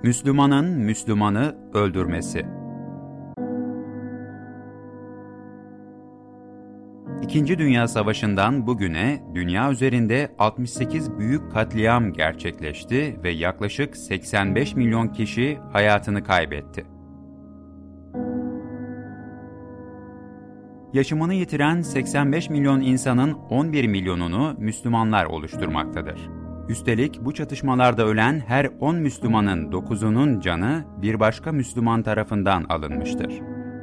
Müslümanın Müslümanı öldürmesi. İkinci Dünya Savaşı'ndan bugüne dünya üzerinde 68 büyük katliam gerçekleşti ve yaklaşık 85 milyon kişi hayatını kaybetti. Yaşamını yitiren 85 milyon insanın 11 milyonunu Müslümanlar oluşturmaktadır. Üstelik bu çatışmalarda ölen her 10 Müslümanın 9'unun canı bir başka Müslüman tarafından alınmıştır.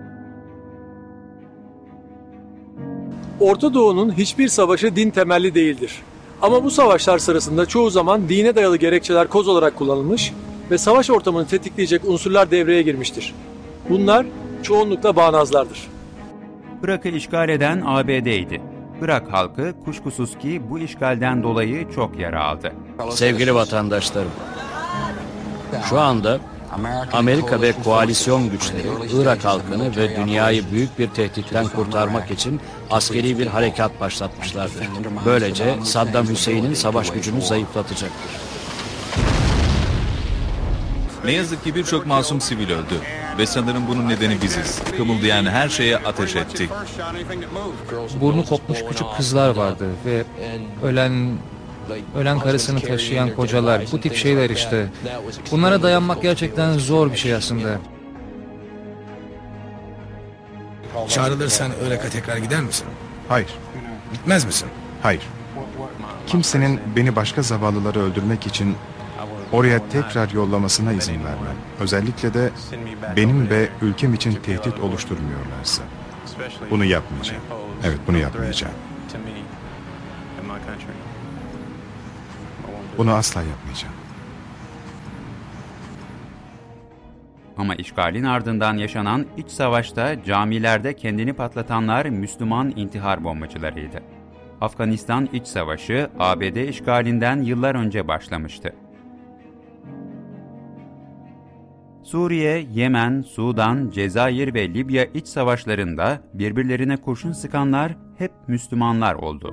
Orta Doğu'nun hiçbir savaşı din temelli değildir. Ama bu savaşlar sırasında çoğu zaman dine dayalı gerekçeler koz olarak kullanılmış ve savaş ortamını tetikleyecek unsurlar devreye girmiştir. Bunlar çoğunlukla bağnazlardır. Irak'ı işgal eden ABD'ydi. Irak halkı kuşkusuz ki bu işgalden dolayı çok yara aldı. Sevgili vatandaşlarım, şu anda Amerika ve koalisyon güçleri Irak halkını ve dünyayı büyük bir tehditten kurtarmak için askeri bir harekat başlatmışlardır. Böylece Saddam Hüseyin'in savaş gücünü zayıflatacaktır. Ne yazık ki birçok masum sivil öldü ve sanırım bunun nedeni biziz. Kımıldayan her şeye ateş ettik. Burnu kopmuş küçük kızlar vardı ve ölen karısını taşıyan kocalar, bu tip şeyler işte. Bunlara dayanmak gerçekten zor bir şey aslında. Çağrılırsan Irak'a tekrar gider misin? Hayır, Gitmez misin? hayır. Kimsenin beni başka zavallıları öldürmek için oraya tekrar yollamasına izin vermem. Özellikle de benim ve ülkem için tehdit oluşturmuyorlarsa. Bunu yapmayacağım. Evet, bunu yapmayacağım. Bunu asla yapmayacağım. Ama işgalin ardından yaşanan iç savaşta camilerde kendini patlatanlar Müslüman intihar bombacılarıydı. Afganistan İç Savaşı ABD işgalinden yıllar önce başlamıştı. Suriye, Yemen, Sudan, Cezayir ve Libya iç savaşlarında birbirlerine kurşun sıkanlar hep Müslümanlar oldu.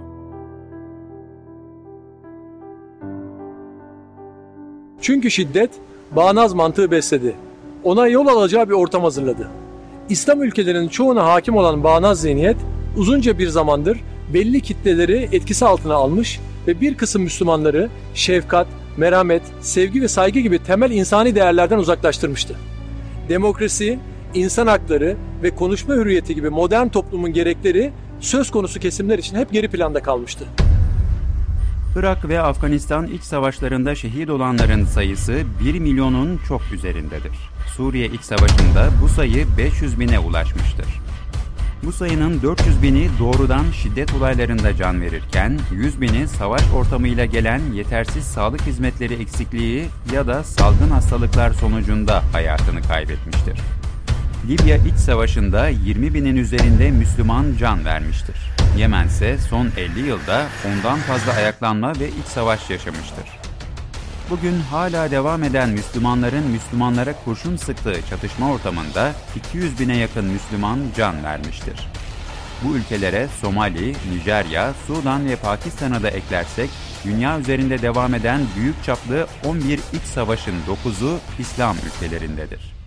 Çünkü şiddet bağnaz mantığı besledi. Ona yol alacağı bir ortam hazırladı. İslam ülkelerinin çoğuna hakim olan bağnaz zihniyet uzunca bir zamandır belli kitleleri etkisi altına almış ve bir kısım Müslümanları şefkat, merhamet, sevgi ve saygı gibi temel insani değerlerden uzaklaştırmıştı. Demokrasi, insan hakları ve konuşma hürriyeti gibi modern toplumun gerekleri söz konusu kesimler için hep geri planda kalmıştı. Irak ve Afganistan iç savaşlarında şehit olanların sayısı 1 milyonun çok üzerindedir. Suriye iç savaşında bu sayı 500 bine ulaşmıştır. Bu sayının 400 bini doğrudan şiddet olaylarında can verirken, 100 bini savaş ortamıyla gelen yetersiz sağlık hizmetleri eksikliği ya da salgın hastalıklar sonucunda hayatını kaybetmiştir. Libya iç savaşında 20 binin üzerinde Müslüman can vermiştir. Yemen ise son 50 yılda ondan fazla ayaklanma ve iç savaş yaşamıştır. Bugün hala devam eden Müslümanların Müslümanlara kurşun sıktığı çatışma ortamında 200 bine yakın Müslüman can vermiştir. Bu ülkelere Somali, Nijerya, Sudan ve Pakistan'a da eklersek, dünya üzerinde devam eden büyük çaplı 11 iç savaşın 9'u İslam ülkelerindedir.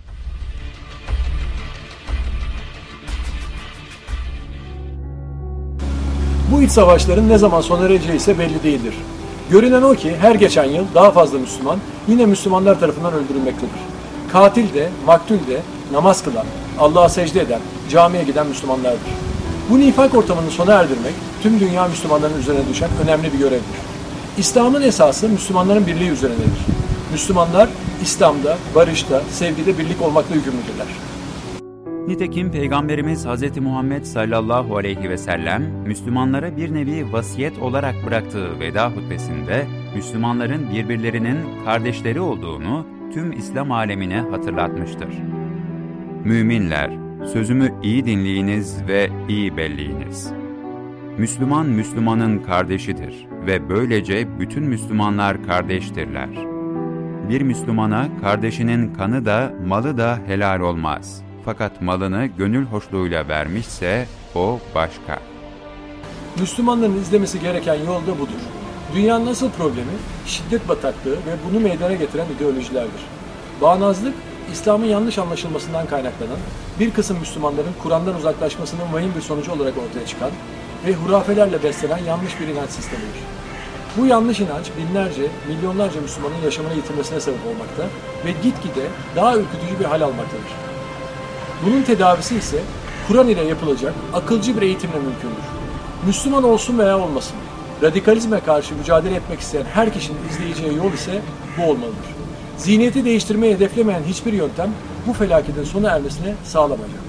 Bu iç savaşların ne zaman sona ereceği ise belli değildir. Görünen o ki her geçen yıl daha fazla Müslüman yine Müslümanlar tarafından öldürülmektedir. Katil de, maktul de, namaz kılan, Allah'a secde eden, camiye giden Müslümanlardır. Bu nifak ortamını sona erdirmek tüm dünya Müslümanlarının üzerine düşen önemli bir görevdir. İslam'ın esası Müslümanların birliği üzerinedir. Müslümanlar İslam'da, barışta, sevgide birlik olmakla yükümlüdürler. Nitekim Peygamberimiz Hz. Muhammed sallallahu aleyhi ve sellem, Müslümanlara bir nevi vasiyet olarak bıraktığı veda hutbesinde, Müslümanların birbirlerinin kardeşleri olduğunu tüm İslam alemine hatırlatmıştır. Müminler, sözümü iyi dinleyiniz ve iyi belleyiniz. Müslüman Müslümanın kardeşidir ve böylece bütün Müslümanlar kardeştirler. Bir Müslümana kardeşinin kanı da malı da helal olmaz. Fakat malını gönül hoşluğuyla vermişse o başka. Müslümanların izlemesi gereken yol da budur. Dünyanın asıl problemi şiddet bataklığı ve bunu meydana getiren ideolojilerdir. Bağnazlık, İslam'ın yanlış anlaşılmasından kaynaklanan, bir kısım Müslümanların Kur'an'dan uzaklaşmasının vahim bir sonucu olarak ortaya çıkan ve hurafelerle beslenen yanlış bir inanç sistemidir. Bu yanlış inanç binlerce, milyonlarca Müslümanın yaşamını yitirmesine sebep olmakta ve gitgide daha ürkütücü bir hal almaktadır. Bunun tedavisi ise Kur'an ile yapılacak akılcı bir eğitimle mümkündür. Müslüman olsun veya olmasın, radikalizme karşı mücadele etmek isteyen her kişinin izleyeceği yol ise bu olmalıdır. Zihniyeti değiştirmeyi hedeflemeyen hiçbir yöntem bu felaketin sona ermesine sağlamayacak.